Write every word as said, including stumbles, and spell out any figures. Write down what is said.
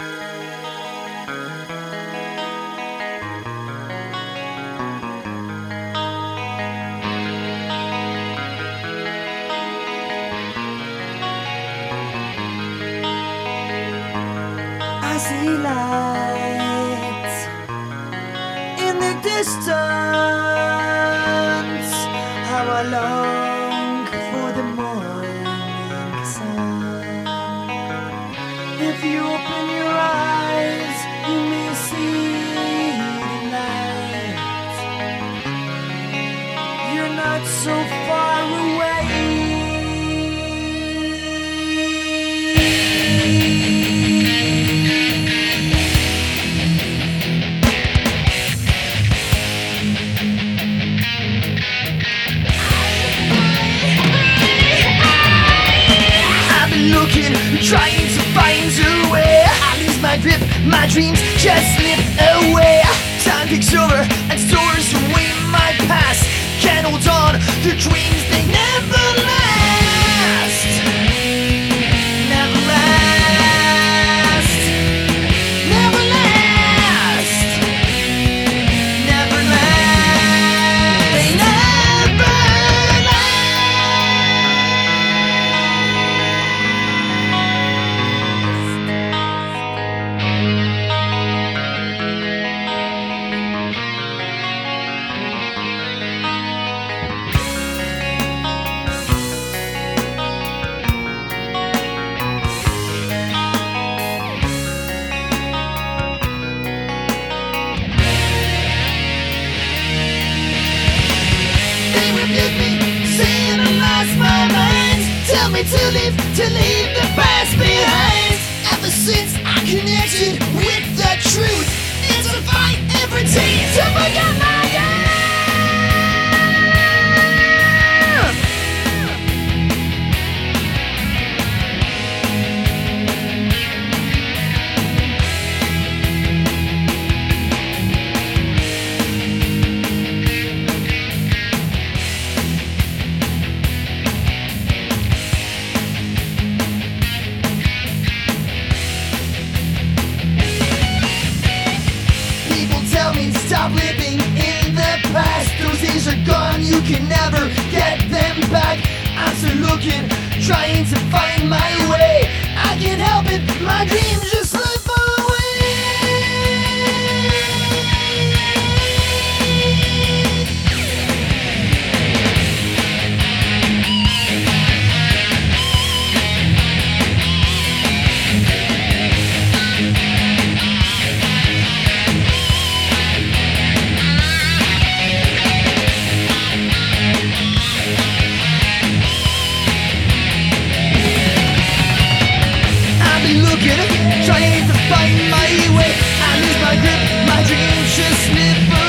I see lights in the distance. How I long for the morning sun. If you open your eyes, you may see the light. You're not so far away. Trying to find a way. I lose my grip, my dreams just slip away. Time takes over and stores away my past. Can't hold on, the dreams they never last. Never last. Never last. Never last. They never last. Tell me to leave, to leave the past behind. Ever since I connected with the truth, it's a fight every day to forget my youth. Stop living in the past. Those days are gone, you can never get them back. I'm still looking, trying to find my way. I can't help it, my dreams just slip away. Trying to find my way. I lose my grip, my dreams just slip away.